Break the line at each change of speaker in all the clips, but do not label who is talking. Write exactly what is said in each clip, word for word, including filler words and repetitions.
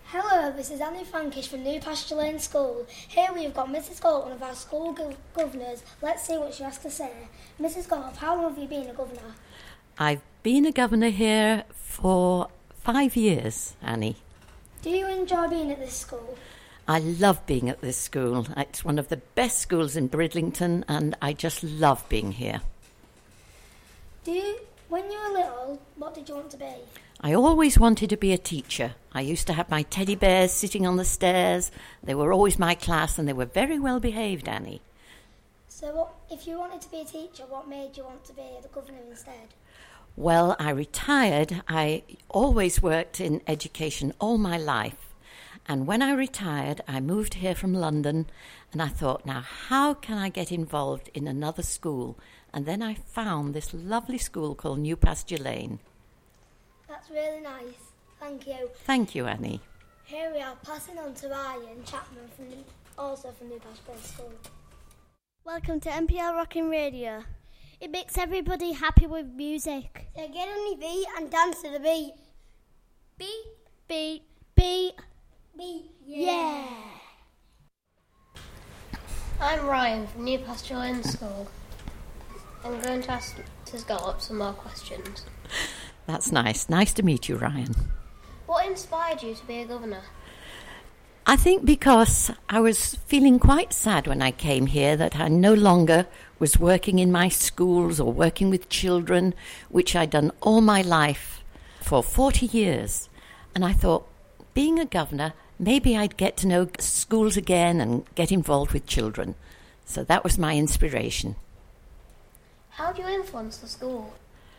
Hello, this is Annie Frankish from New Pasture Lane School. Here we've got Missus Galt, one of our school gov- governors. Let's see what she has to say. Missus Galt, how long have you been a governor?
I've been a governor here for five years, Annie.
Do you enjoy being at this school?
I love being at this school. It's one of the best schools in Bridlington, and I just love being here.
Do you, when you were little, what did you want to be?
I always wanted to be a teacher. I used to have my teddy bears sitting on the stairs. They were always my class, and they were very well behaved, Annie.
So what, if you wanted to be a teacher, what made you want to be the governor instead?
Well, I retired. I always worked in education all my life. And when I retired, I moved here from London, and I thought, now, how can I get involved in another school? And then I found this lovely school called New Pasture Lane.
That's really nice. Thank you.
Thank you, Annie.
Here we are, passing on to Ryan Chapman, from also from New Pasture Lane School.
Welcome to N P L Rockin' Radio. It makes everybody happy with music.
So get on your feet and dance to the beat.
Beat, beat, beat.
Beat,
yeah.
I'm Ryan from New Pasture Lane School. I'm going to ask Missus Gallop some more questions.
That's nice. Nice to meet you, Ryan.
What inspired you to be a governor?
I think because I was feeling quite sad when I came here that I no longer was working in my schools or working with children, which I'd done all my life for forty years. And I thought, being a governor, maybe I'd get to know schools again and get involved with children. So that was my inspiration.
How do you influence the school?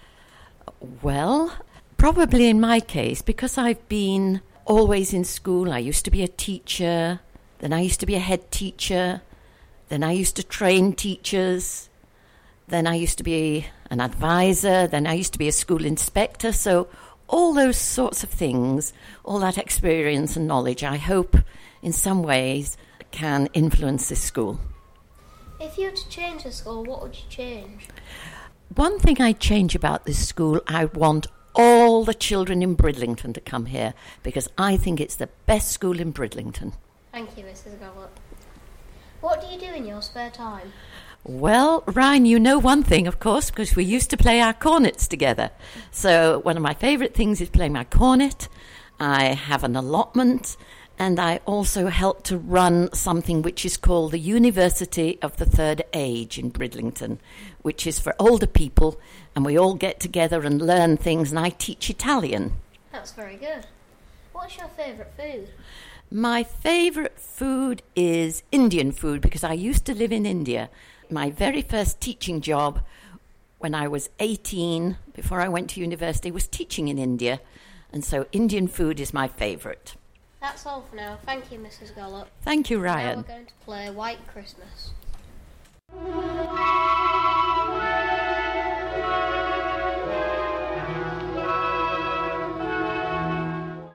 Well, probably in my case, because I've been always in school. I used to be a teacher, then I used to be a head teacher, then I used to train teachers, then I used to be an advisor, then I used to be a school inspector. So all those sorts of things, all that experience and knowledge, I hope in some ways can influence this school.
If you were to change the school, what would you change?
One thing I'd change about this school, I want all the children in Bridlington to come here because I think it's the best school in Bridlington.
Thank you, Missus Gallop. What do you do in your spare time?
Well, Ryan, you know one thing, of course, because we used to play our cornets together. So one of my favourite things is playing my cornet. I have an allotment, and I also help to run something which is called the University of the Third Age in Bridlington, which is for older people, and we all get together and learn things, and I teach Italian.
That's very good. What's your favourite food?
My favourite food is Indian food, because I used to live in India. My very first teaching job when I was eighteen, before I went to university, was teaching in India, and so Indian food is my favourite.
That's all for now. Thank you, Missus Gallop.
Thank you,
Now
Ryan.
we're going to play White Christmas.